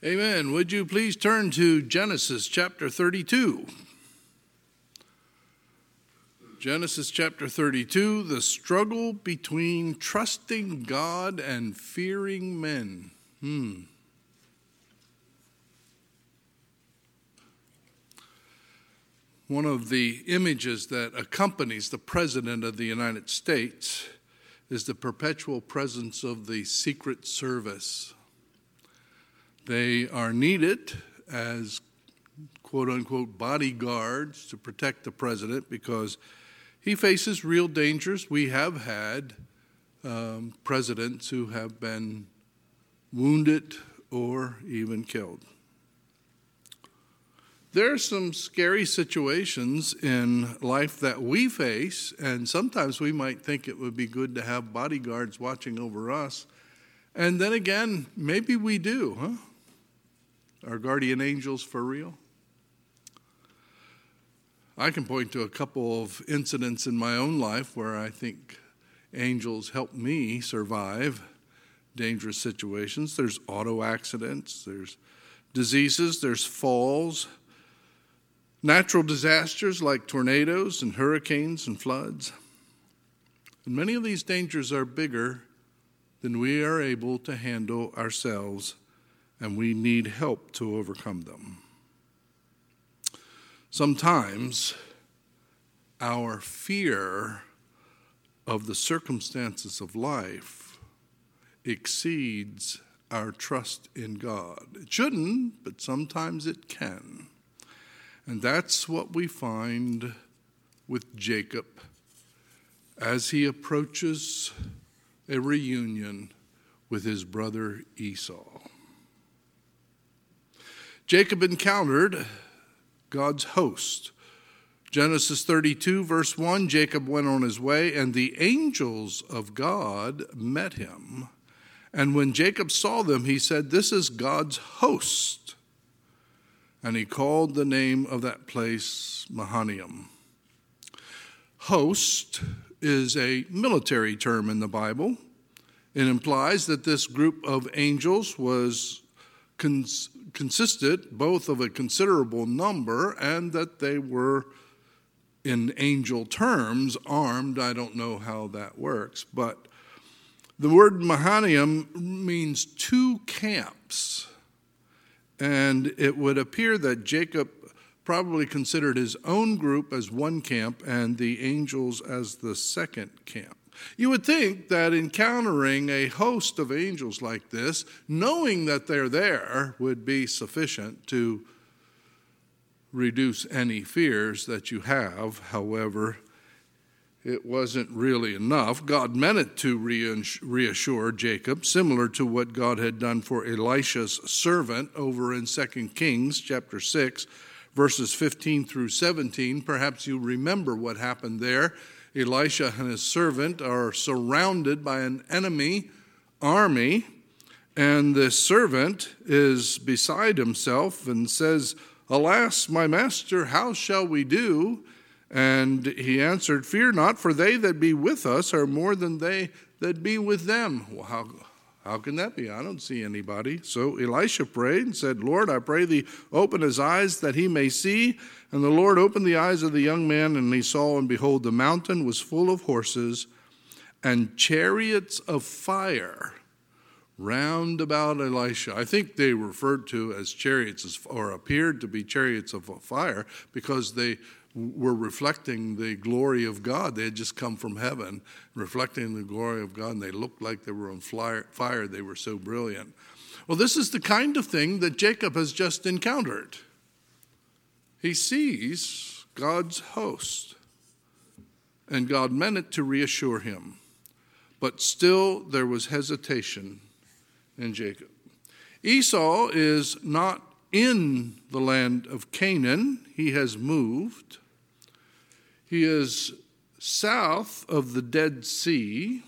Amen. Would you please turn to Genesis chapter 32? Genesis chapter 32, the struggle between trusting God and fearing men. One of the images that accompanies the President of the United States is the perpetual presence of the Secret Service. They are needed as quote-unquote bodyguards to protect the president because he faces real dangers. We have had presidents who have been wounded or even killed. There are some scary situations in life that we face, and sometimes we might think it would be good to have bodyguards watching over us. And then again, maybe we do, huh? Our guardian angels for real? I can point to a couple of incidents in my own life where I think angels helped me survive dangerous situations. There's auto accidents, there's diseases, there's falls, natural disasters like tornadoes and hurricanes and floods. And many of these dangers are bigger than we are able to handle ourselves, and we need help to overcome them. Sometimes our fear of the circumstances of life exceeds our trust in God. It shouldn't, but sometimes it can. And that's what we find with Jacob as he approaches a reunion with his brother Esau. Jacob encountered God's host. Genesis 32, verse 1, Jacob went on his way, and the angels of God met him. And when Jacob saw them, he said, "This is God's host." And he called the name of that place Mahanaim. Host is a military term in the Bible. It implies that this group of angels was consisted both of a considerable number and that they were, in angel terms, armed. I don't know how that works, but the word Mahanaim means two camps. And it would appear that Jacob probably considered his own group as one camp and the angels as the second camp. You would think that encountering a host of angels like this, knowing that they're there, would be sufficient to reduce any fears that you have. However, it wasn't really enough. God meant it to reassure Jacob, similar to what God had done for Elisha's servant over in 2 Kings chapter 6, verses 15 through 17. Perhaps you remember what happened there. Elisha and his servant are surrounded by an enemy army, and the servant is beside himself and says, "Alas, my master, how shall we do?" And he answered, "Fear not, for they that be with us are more than they that be with them." Well, how can that be? I don't see anybody. So Elisha prayed and said, "Lord, I pray thee, open his eyes that he may see." And the Lord opened the eyes of the young man, and he saw, and behold, the mountain was full of horses and chariots of fire round about Elisha. I think they referred to as chariots, or appeared to be chariots of fire, because they were reflecting the glory of God. They had just come from heaven, reflecting the glory of God, and they looked like they were on fire. They were so brilliant. Well, this is the kind of thing that Jacob has just encountered. He sees God's host, and God meant it to reassure him. But still, there was hesitation in Jacob. Esau is not in the land of Canaan. He has moved. He is south of the Dead Sea,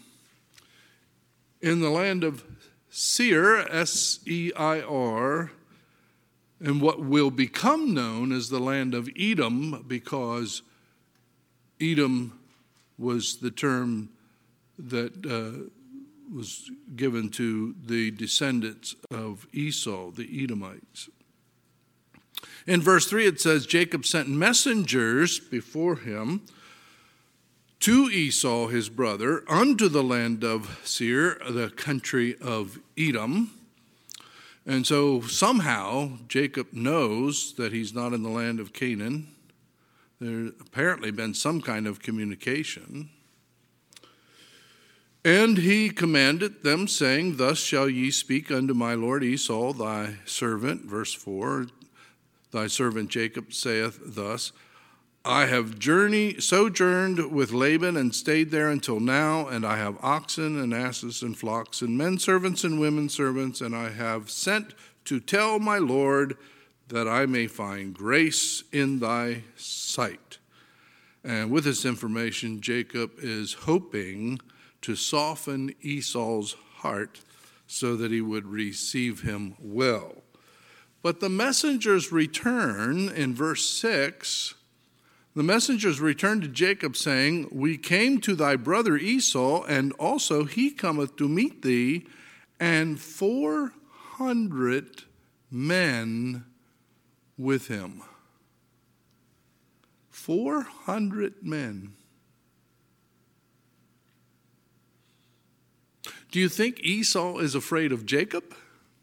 in the land of Seir, S-E-I-R, and what will become known as the land of Edom, because Edom was the term that was given to the descendants of Esau, the Edomites. In verse 3 it says, Jacob sent messengers before him to Esau his brother unto the land of Seir, the country of Edom. And so somehow Jacob knows that he's not in the land of Canaan. There's apparently been some kind of communication. And he commanded them, saying, Thus shall ye speak unto my lord Esau, thy servant. Verse 4, thy servant Jacob saith thus, I have sojourned with Laban and stayed there until now, and I have oxen and asses and flocks and men servants and women servants, and I have sent to tell my Lord that I may find grace in thy sight. And with this information, Jacob is hoping to soften Esau's heart so that he would receive him well. But the messengers return in verse 6. The messengers returned to Jacob, saying, We came to thy brother Esau, and also he cometh to meet thee, and 400 men with him. 400 men. Do you think Esau is afraid of Jacob?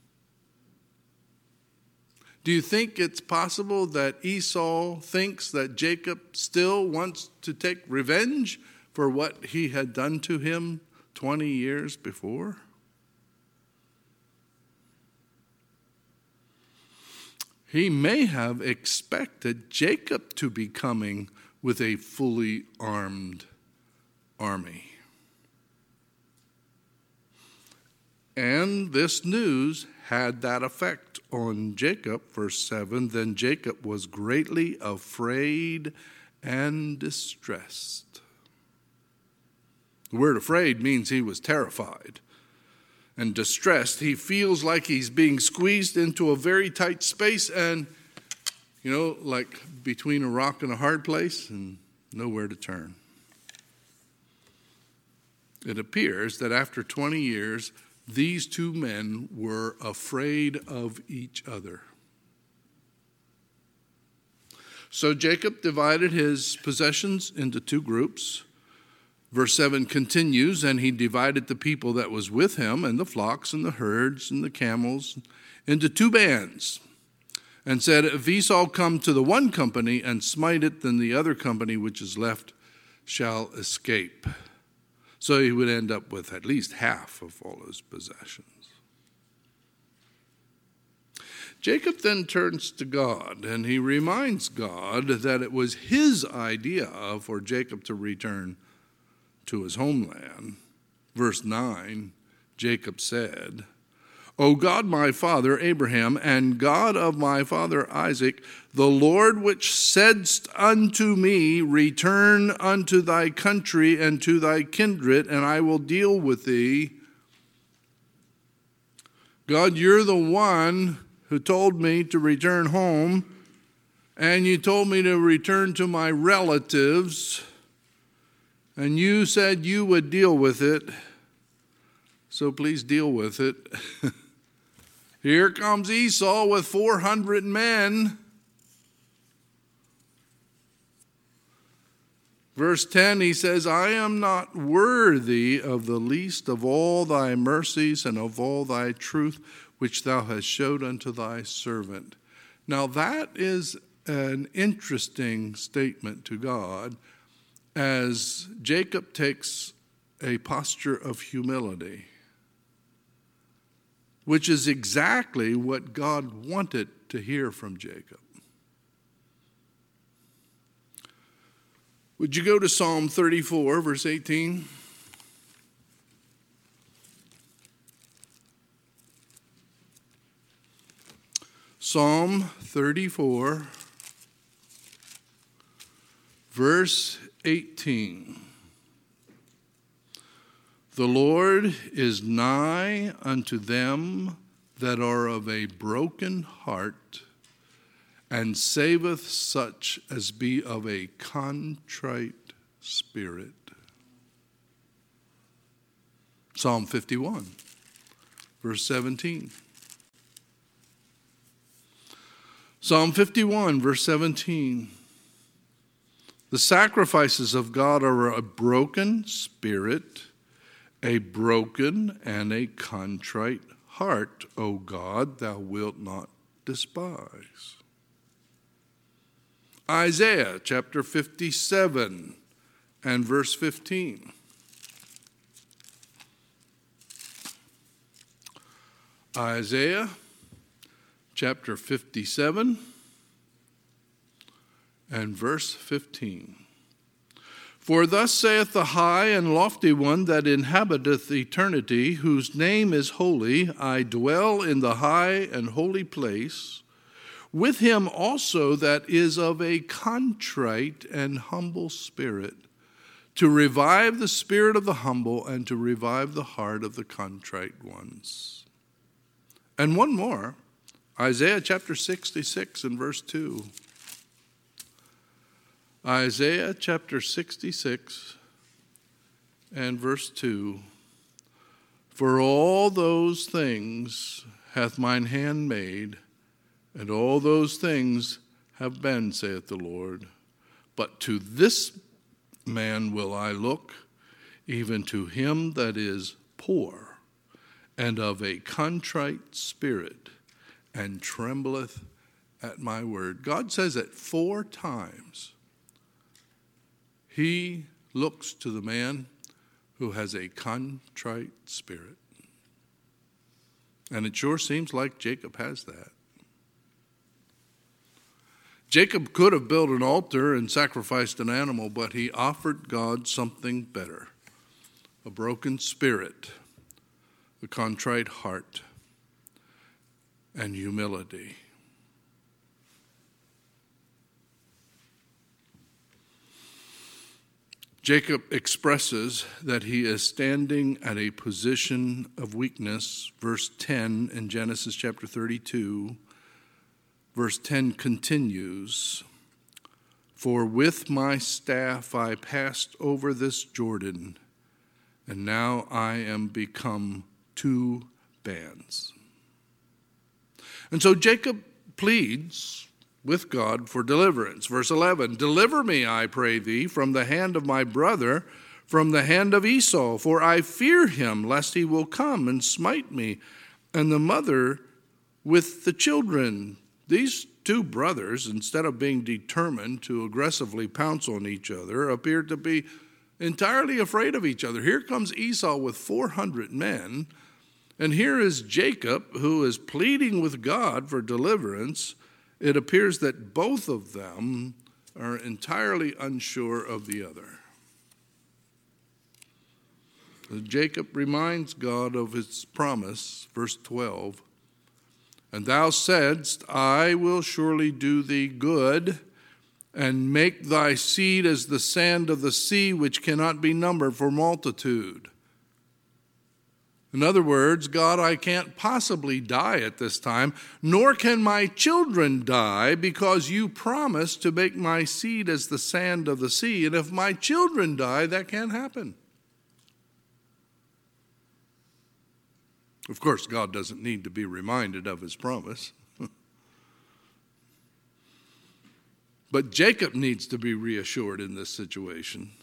Do you think it's possible that Esau thinks that Jacob still wants to take revenge for what he had done to him 20 years before? He may have expected Jacob to be coming with a fully armed army. And this news had that effect on Jacob. Verse 7, Then Jacob was greatly afraid and distressed. The word afraid means he was terrified and distressed. He feels like he's being squeezed into a very tight space and, like between a rock and a hard place and nowhere to turn. It appears that after 20 years, these two men were afraid of each other. So Jacob divided his possessions into two groups. Verse 7 continues, And he divided the people that was with him, and the flocks, and the herds, and the camels, into two bands, and said, If Esau come to the one company and smite it, then the other company which is left shall escape. So he would end up with at least half of all his possessions. Jacob then turns to God, and he reminds God that it was his idea for Jacob to return to his homeland. Verse 9, Jacob said, O God, my father Abraham, and God of my father Isaac, the Lord which saidst unto me, Return unto thy country and to thy kindred, and I will deal with thee. God, you're the one who told me to return home, and you told me to return to my relatives, and you said you would deal with it, so please deal with it. Here comes Esau with 400 men. Verse 10, he says, I am not worthy of the least of all thy mercies and of all thy truth, which thou hast showed unto thy servant. Now that is an interesting statement to God, as Jacob takes a posture of humility, which is exactly what God wanted to hear from Jacob. Would you go to Psalm 34, verse 18? Psalm 34, verse 18. The Lord is nigh unto them that are of a broken heart, and saveth such as be of a contrite spirit. Psalm 51, verse 17. Psalm 51, verse 17. The sacrifices of God are a broken spirit, a broken and a contrite heart, O God, thou wilt not despise. Isaiah chapter 57 and verse 15. Isaiah chapter 57 and verse 15. For thus saith the high and lofty one that inhabiteth eternity, whose name is holy, I dwell in the high and holy place, with him also that is of a contrite and humble spirit, to revive the spirit of the humble and to revive the heart of the contrite ones. And one more, Isaiah chapter 66 and verse 2. Isaiah chapter 66 and verse 2. For all those things hath mine hand made, and all those things have been, saith the Lord. But to this man will I look, even to him that is poor, and of a contrite spirit, and trembleth at my word. God says it 4 times. He looks to the man who has a contrite spirit. And it sure seems like Jacob has that. Jacob could have built an altar and sacrificed an animal, but he offered God something better: a broken spirit, a contrite heart, and humility. Jacob expresses that he is standing at a position of weakness. Verse 10 in Genesis chapter 32. Verse 10 continues, For with my staff I passed over this Jordan, and now I am become 2 bands. And so Jacob pleads with God for deliverance. Verse 11, Deliver me, I pray thee, from the hand of my brother, from the hand of Esau, for I fear him, lest he will come and smite me, and the mother with the children. These 2 brothers, instead of being determined to aggressively pounce on each other, appeared to be entirely afraid of each other. Here comes Esau with 400 men, and here is Jacob, who is pleading with God for deliverance. It appears that both of them are entirely unsure of the other. Jacob reminds God of his promise, verse 12, And thou saidst, I will surely do thee good, and make thy seed as the sand of the sea, which cannot be numbered for multitude. In other words, God, I can't possibly die at this time, nor can my children die, because you promised to make my seed as the sand of the sea. And if my children die, that can't happen. Of course, God doesn't need to be reminded of his promise. But Jacob needs to be reassured in this situation.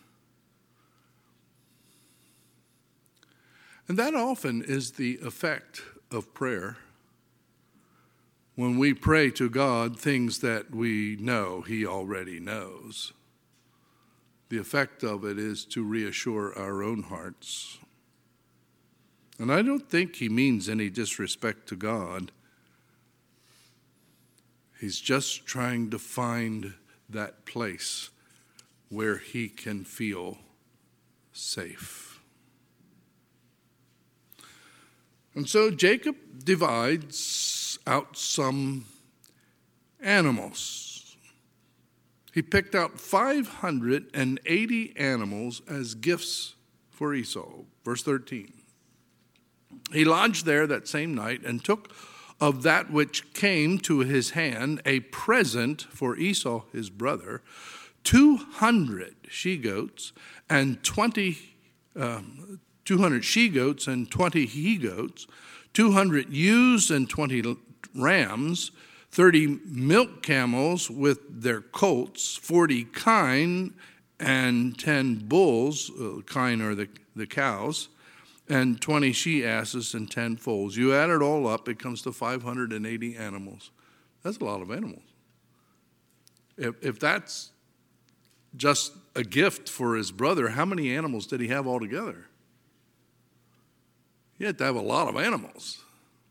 And that often is the effect of prayer. When we pray to God things that we know he already knows, the effect of it is to reassure our own hearts. And I don't think he means any disrespect to God. He's just trying to find that place where he can feel safe. And so Jacob divides out some animals. He picked out 580 animals as gifts for Esau. Verse 13. He lodged there that same night and took of that which came to his hand a present for Esau his brother, 200 she-goats and 200 200 she-goats and 20 he-goats, 200 ewes and 20 rams, 30 milk camels with their colts, 40 kine and 10 bulls, kine are the cows, and 20 she-asses and 10 foals. You add it all up, it comes to 580 animals. That's a lot of animals. If that's just a gift for his brother, how many animals did he have altogether? He had to have a lot of animals.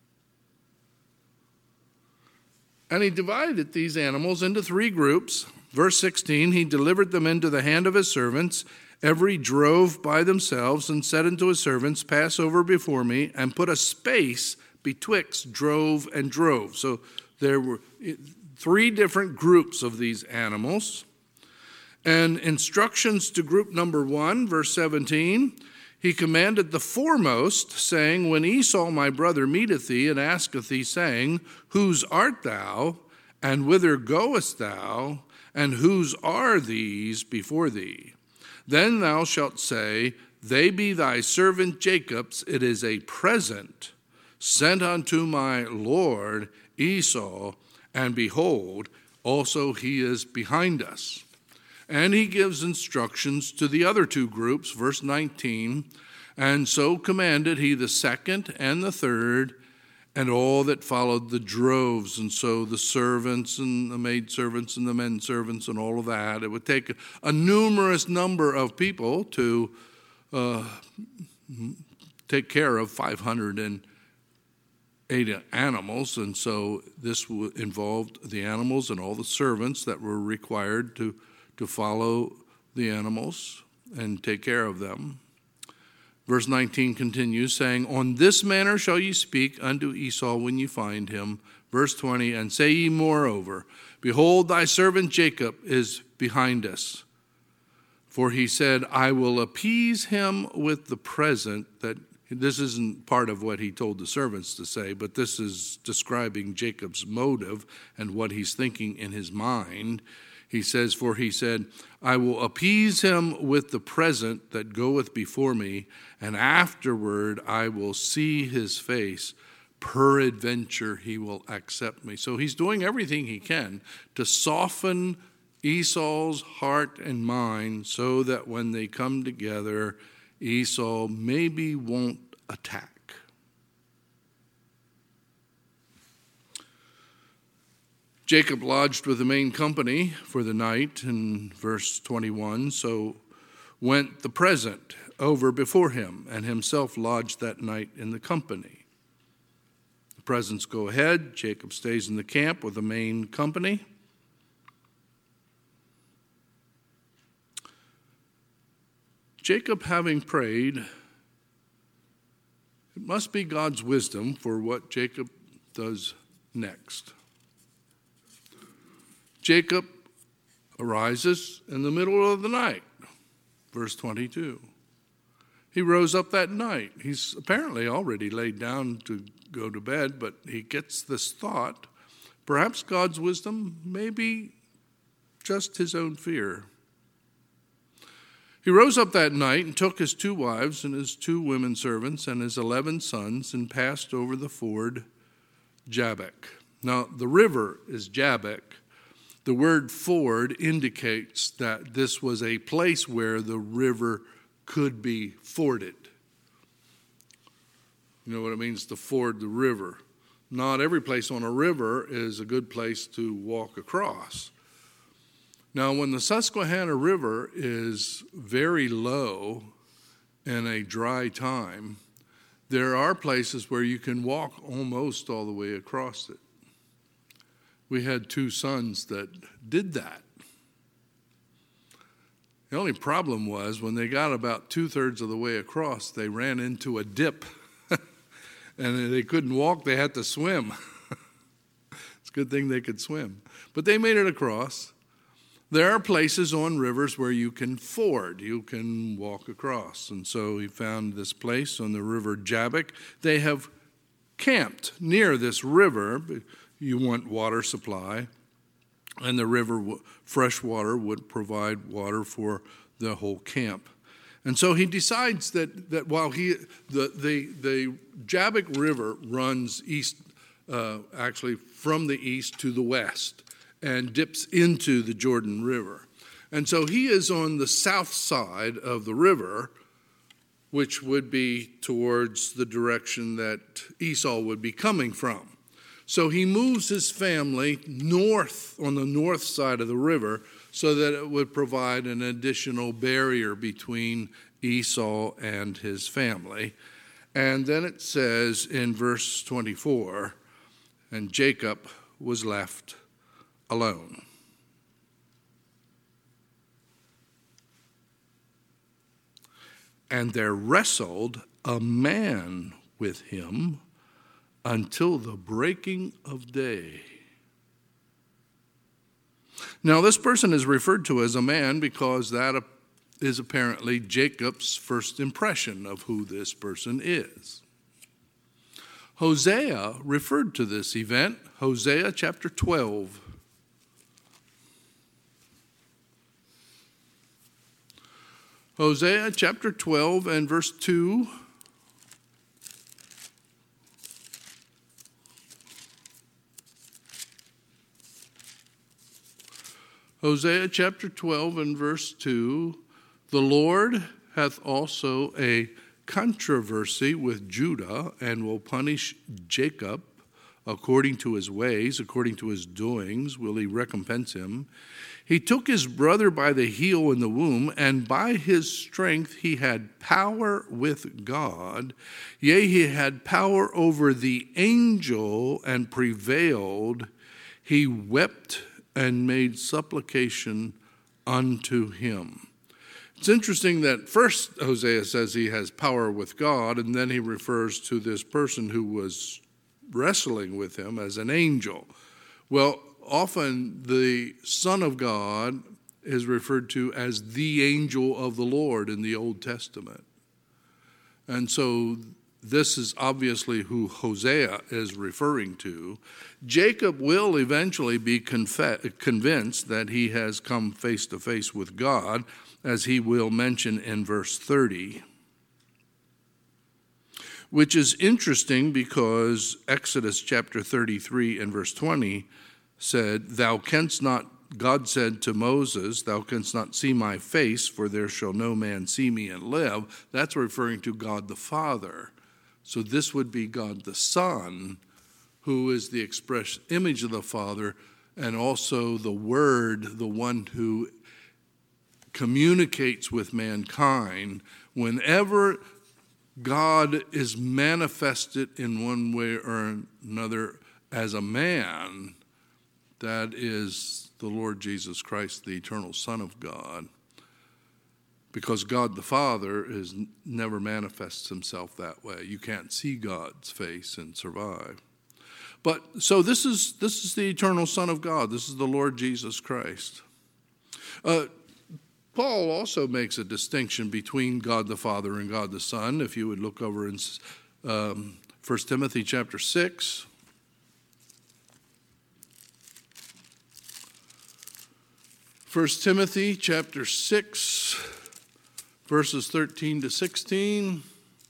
And he divided these animals into 3 groups. Verse 16, he delivered them into the hand of his servants, every drove by themselves, and said unto his servants, pass over before me, and put a space betwixt drove and drove. So there were 3 different groups of these animals. And instructions to group number 1, verse 17, he commanded the foremost, saying, when Esau my brother meeteth thee, and asketh thee, saying, whose art thou, and whither goest thou, and whose are these before thee? Then thou shalt say, they be thy servant Jacob's, it is a present sent unto my lord Esau, and behold, also he is behind us. And he gives instructions to the other 2 groups, verse 19, and so commanded he the second and the third, and all that followed the droves, and so the servants and the maidservants and the menservants and all of that. It would take a numerous number of people to take care of 580 animals, and so this involved the animals and all the servants that were required to follow the animals and take care of them. Verse 19 continues, saying, on this manner shall ye speak unto Esau when you find him. Verse 20, and say ye moreover, behold, thy servant Jacob is behind us. For he said, I will appease him with the present. That this isn't part of what he told the servants to say, but this is describing Jacob's motive and what he's thinking in his mind. He says, for he said, I will appease him with the present that goeth before me, and afterward I will see his face. Peradventure he will accept me. So he's doing everything he can to soften Esau's heart and mind so that when they come together, Esau maybe won't attack. Jacob lodged with the main company for the night in verse 21. So went the present over before him, and himself lodged that night in the company. The presents go ahead. Jacob stays in the camp with the main company. Jacob, having prayed, it must be God's wisdom for what Jacob does next. Jacob arises in the middle of the night, verse 22. He rose up that night. He's apparently already laid down to go to bed, but he gets this thought, perhaps God's wisdom, maybe just his own fear. He rose up that night and took his 2 wives and his 2 women servants and his 11 sons and passed over the ford Jabbok. Now, the river is Jabbok. The word ford indicates that this was a place where the river could be forded. You know what it means to ford the river. Not every place on a river is a good place to walk across. Now, when the Susquehanna River is very low in a dry time, there are places where you can walk almost all the way across it. We had 2 sons that did that. The only problem was when they got about 2/3 of the way across, they ran into a dip. And they couldn't walk, they had to swim. It's a good thing they could swim. But they made it across. There are places on rivers where you can ford, you can walk across. And so he found this place on the river Jabbok. They have camped near this river. You want water supply, and the river, fresh water, would provide water for the whole camp. And so he decides that while the Jabbok River runs east, actually from the east to the west, and dips into the Jordan River. And so he is on the south side of the river, which would be towards the direction that Esau would be coming from. So he moves his family north, on the north side of the river, so that it would provide an additional barrier between Esau and his family. And then it says in verse 24, and Jacob was left alone. And there wrestled a man with him until the breaking of day. Now, this person is referred to as a man because that is apparently Jacob's first impression of who this person is. Hosea referred to this event, Hosea chapter 12. Hosea chapter 12 and verse 2. Hosea chapter 12 and verse 2. The Lord hath also a controversy with Judah, and will punish Jacob according to his ways, according to his doings will he recompense him. He took his brother by the heel in the womb, and by his strength he had power with God. Yea, he had power over the angel and prevailed. He wept and made supplication unto him. It's interesting that first Hosea says he has power with God, and then he refers to this person who was wrestling with him as an angel. Well, often the Son of God is referred to as the angel of the Lord in the Old Testament. And so this is obviously who Hosea is referring to. Jacob will eventually be convinced that he has come face to face with God, as he will mention in verse 30. Which is interesting because Exodus chapter 33 and verse 20 said, God said to Moses, thou canst not see my face, for there shall no man see me and live. That's referring to God the Father. So this would be God the Son, who is the express image of the Father, and also the Word, the one who communicates with mankind. Whenever God is manifested in one way or another as a man, that is the Lord Jesus Christ, the eternal Son of God. Because God the Father never manifests himself that way. You can't see God's face and survive. But so this is the eternal Son of God. This is the Lord Jesus Christ. Paul also makes a distinction between God the Father and God the Son. If you would look over in 1 Timothy chapter 6. 1 Timothy chapter 6, verses 13 to 16.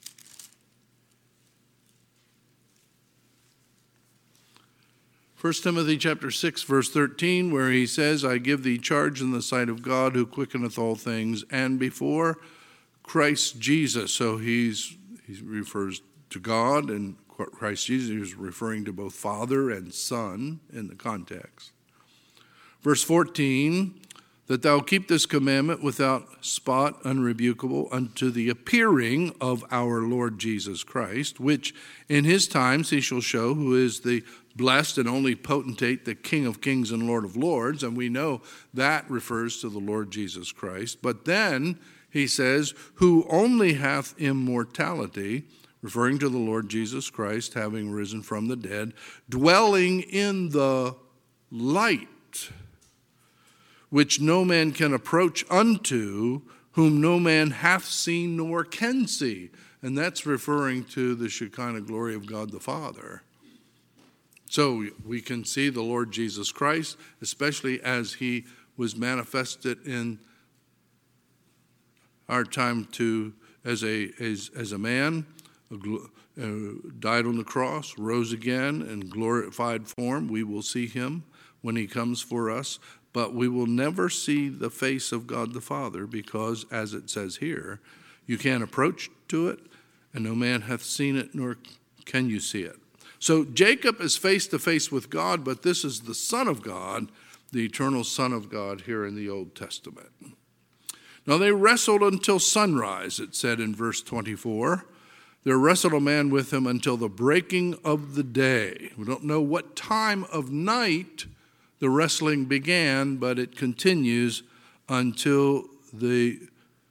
1 Timothy chapter 6, verse 13, where he says, I give thee charge in the sight of God who quickeneth all things, and before Christ Jesus. So he refers to God, and Christ Jesus is referring to both Father and Son in the context. Verse 14, that thou keep this commandment without spot, unrebukable, unto the appearing of our Lord Jesus Christ, which in his times he shall show who is the blessed and only potentate, the King of kings and Lord of lords. And we know that refers to the Lord Jesus Christ. But then he says, who only hath immortality, referring to the Lord Jesus Christ, having risen from the dead, dwelling in the light, which no man can approach unto, whom no man hath seen nor can see. And that's referring to the Shekinah glory of God the Father. So we can see the Lord Jesus Christ, especially as he was manifested in our time to, as a man, died on the cross, rose again in glorified form. We will see him when he comes for us, but we will never see the face of God the Father because, as it says here, you can't approach to it, and no man hath seen it, nor can you see it. So Jacob is face to face with God, but this is the Son of God, the eternal Son of God here in the Old Testament. Now they wrestled until sunrise, it said in verse 24. There wrestled a man with him until the breaking of the day. We don't know what time of night the wrestling began, but it continues until the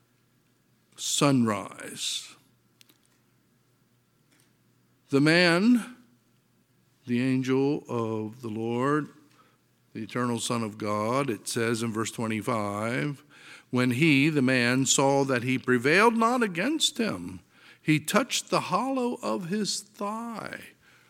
sunrise. The man, the angel of the Lord, the eternal Son of God, it says in verse 25, when he, the man, saw that he prevailed not against him, he touched the hollow of his thigh.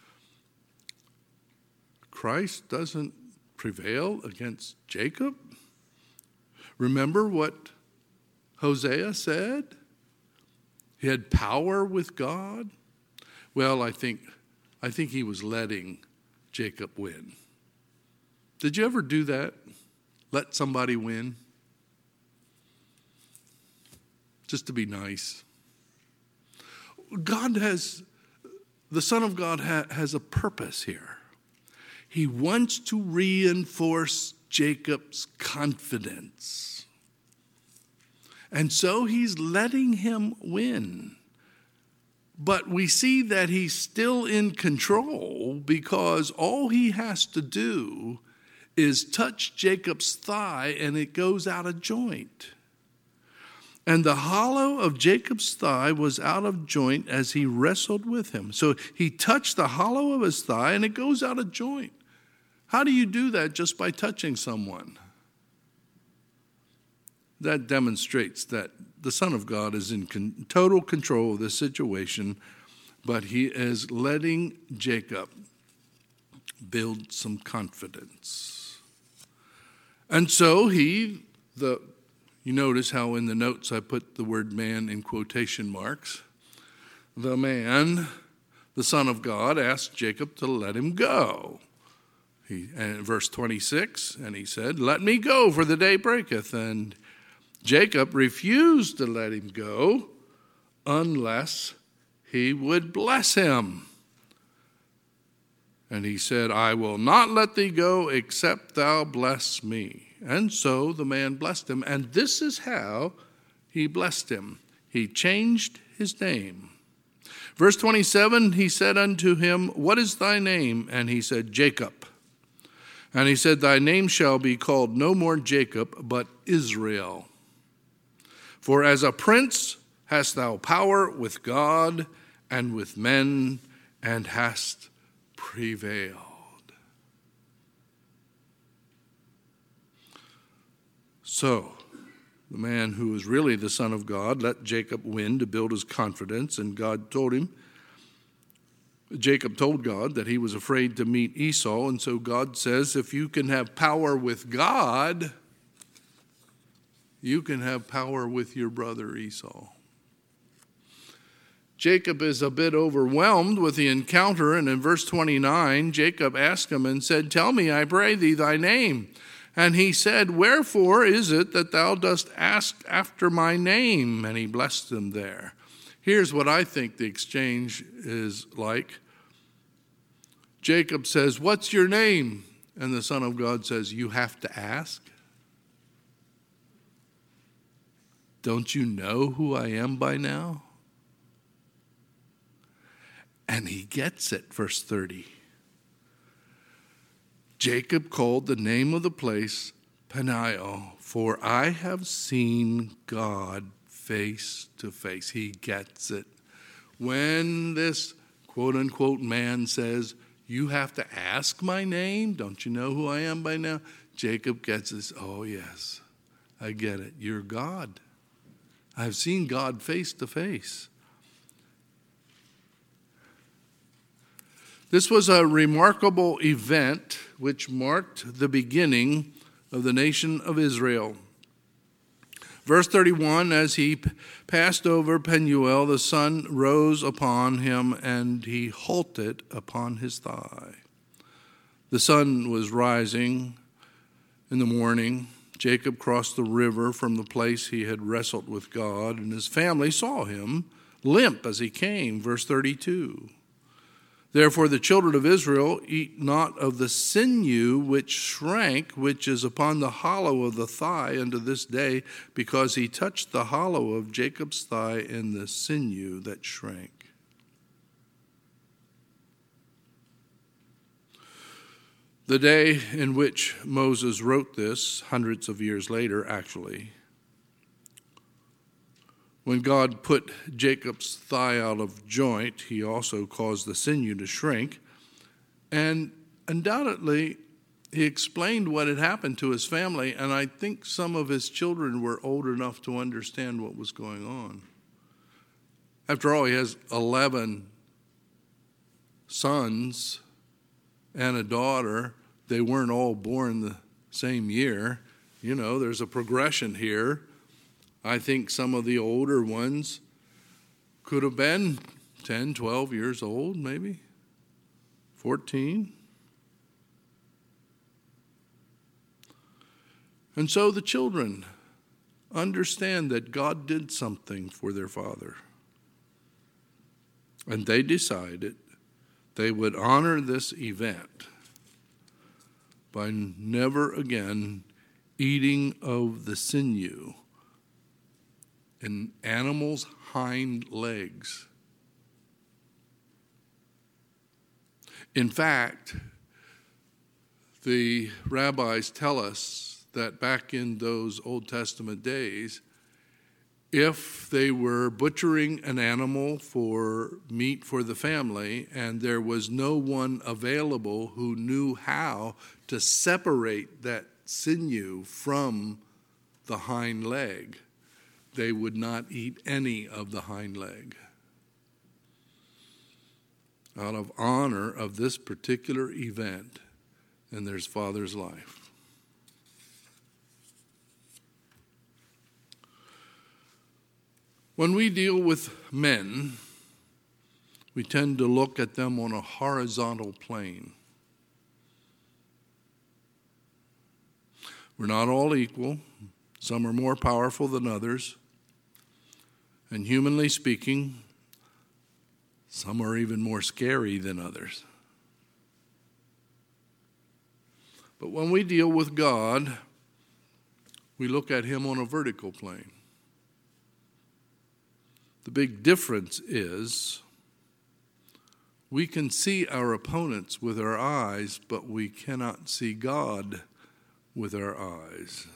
Christ doesn't prevail against Jacob. Remember what Hosea said? He had power with God. Well, I think he was letting Jacob win. Did you ever do that? Let somebody win? Just to be nice. The Son of God has a purpose here. He wants to reinforce Jacob's confidence. And so he's letting him win. But we see that he's still in control because all he has to do is touch Jacob's thigh and it goes out of joint. And the hollow of Jacob's thigh was out of joint as he wrestled with him. So he touched the hollow of his thigh and it goes out of joint. How do you do that? Just by touching someone. That demonstrates that the Son of God is in total control of the situation, but he is letting Jacob build some confidence. And so you notice how in the notes I put the word man in quotation marks. The man, the Son of God, asked Jacob to let him go. And verse 26, and he said, let me go, for the day breaketh. And Jacob refused to let him go unless he would bless him. And he said, I will not let thee go except thou bless me. And so the man blessed him. And this is how he blessed him. He changed his name. Verse 27, he said unto him, what is thy name? And he said, Jacob. And he said, thy name shall be called no more Jacob, but Israel. For as a prince hast thou power with God and with men, and hast prevailed. So, the man who was really the Son of God let Jacob win to build his confidence, and Jacob told God that he was afraid to meet Esau, and so God says, if you can have power with God, you can have power with your brother Esau. Jacob is a bit overwhelmed with the encounter, and in verse 29, Jacob asked him and said, tell me, I pray thee, thy name. And he said, wherefore is it that thou dost ask after my name? And he blessed him there. Here's what I think the exchange is like. Jacob says, what's your name? And the Son of God says, you have to ask. Don't you know who I am by now? And he gets it, verse 30. Jacob called the name of the place Peniel, for I have seen God face to face. He gets it. When this quote-unquote man says, you have to ask my name, don't you know who I am by now? Jacob gets this, oh yes, I get it. You're God. I've seen God face to face. This was a remarkable event which marked the beginning of the nation of Israel. Verse 31, as he passed over Penuel, the sun rose upon him, and he halted upon his thigh. The sun was rising in the morning. Jacob crossed the river from the place he had wrestled with God, and his family saw him limp as he came. Verse 32. Therefore the children of Israel eat not of the sinew which shrank, which is upon the hollow of the thigh unto this day, because he touched the hollow of Jacob's thigh in the sinew that shrank. The day in which Moses wrote this, hundreds of years later actually, when God put Jacob's thigh out of joint, he also caused the sinew to shrink. And undoubtedly, he explained what had happened to his family, and I think some of his children were old enough to understand what was going on. After all, he has 11 sons and a daughter. They weren't all born the same year. You know, there's a progression here. I think some of the older ones could have been 10, 12 years old, maybe 14. And so the children understand that God did something for their father. And they decided they would honor this event by never again eating of the sinew in animals' hind legs. In fact, the rabbis tell us that back in those Old Testament days, if they were butchering an animal for meat for the family and there was no one available who knew how to separate that sinew from the hind leg, they would not eat any of the hind leg out of honor of this particular event in their father's life. When we deal with men, we tend to look at them on a horizontal plane. We're not all equal. Some are more powerful than others. And humanly speaking, some are even more scary than others. But when we deal with God, we look at him on a vertical plane. The big difference is we can see our opponents with our eyes, but we cannot see God with our eyes.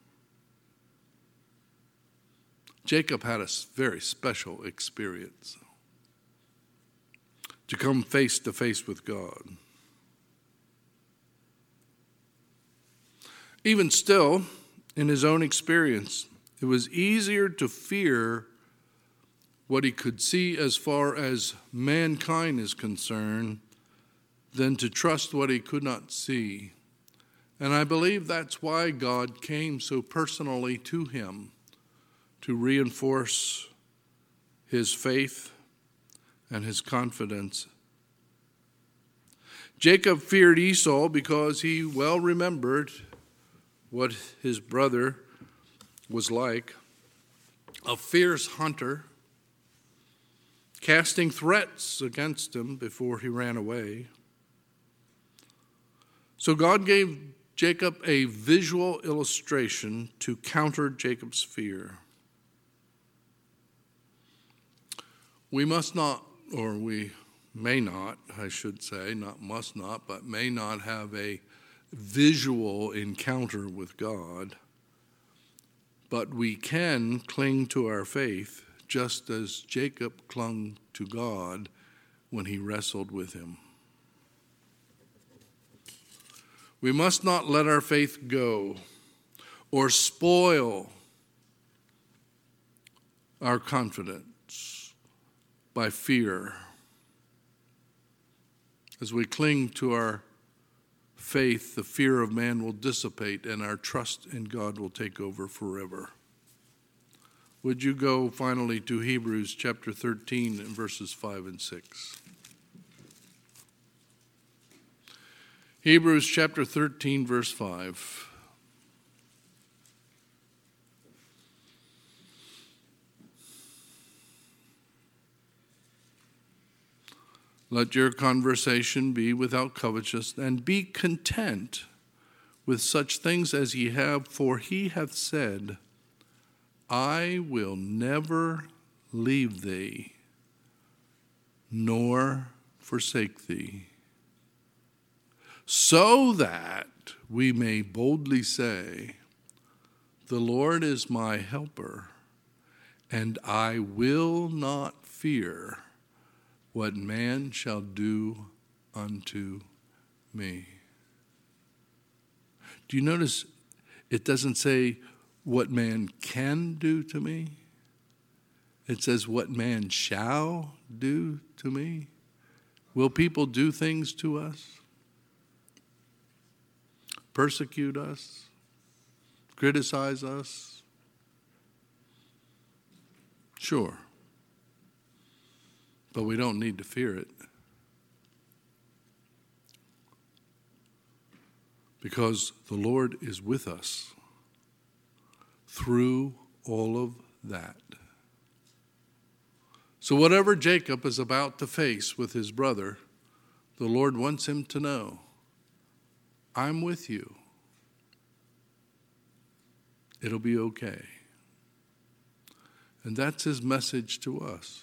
Jacob had a very special experience to come face to face with God. Even still, in his own experience, it was easier to fear what he could see as far as mankind is concerned than to trust what he could not see. And I believe that's why God came so personally to him, to reinforce his faith and his confidence. Jacob feared Esau because he well remembered what his brother was like, a fierce hunter, casting threats against him before he ran away. So God gave Jacob a visual illustration to counter Jacob's fear. We must not, or we may not, I should say, not must not, but may not have a visual encounter with God, but we can cling to our faith just as Jacob clung to God when he wrestled with him. We must not let our faith go or spoil our confidence by fear. As we cling to our faith, the fear of man will dissipate and our trust in God will take over forever. Would you go finally to Hebrews chapter 13 and verses 5 and 6? Hebrews chapter 13, verse 5. Let your conversation be without covetousness, and be content with such things as ye have, for he hath said, I will never leave thee, nor forsake thee. So that we may boldly say, the Lord is my helper, and I will not fear what man shall do unto me. Do you notice it doesn't say what man can do to me? It says what man shall do to me. Will people do things to us? Persecute us? Criticize us? Sure. But we don't need to fear it. Because the Lord is with us through all of that. So whatever Jacob is about to face with his brother, the Lord wants him to know, I'm with you. It'll be okay. And that's his message to us.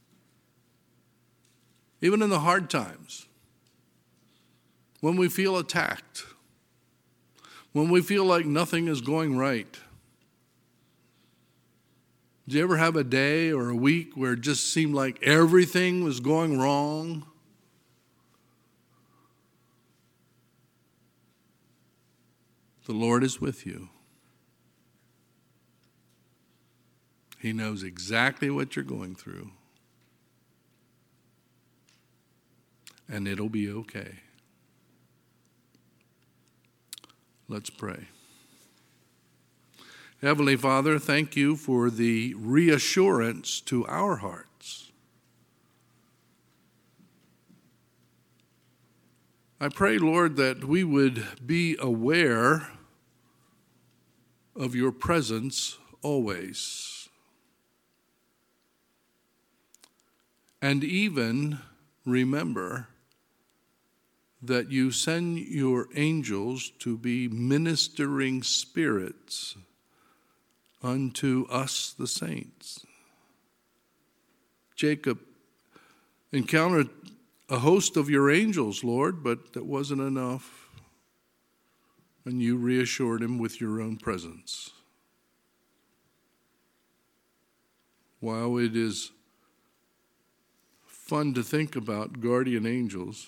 Even in the hard times, when we feel attacked, when we feel like nothing is going right. Did you ever have a day or a week where it just seemed like everything was going wrong? The Lord is with you. He knows exactly what you're going through. And it'll be okay. Let's pray. Heavenly Father, thank you for the reassurance to our hearts. I pray, Lord, that we would be aware of your presence always. And even remember that you send your angels to be ministering spirits unto us, the saints. Jacob encountered a host of your angels, Lord, but that wasn't enough. And you reassured him with your own presence. While it is fun to think about guardian angels,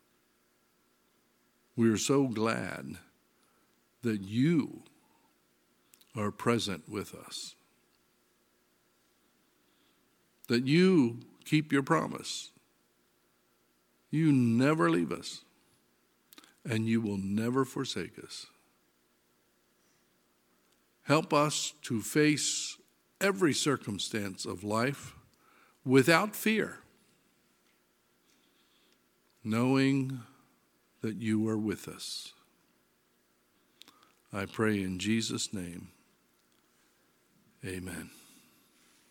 we are so glad that you are present with us, that you keep your promise. You never leave us, and you will never forsake us. Help us to face every circumstance of life without fear, knowing that you are with us. I pray in Jesus' name, amen.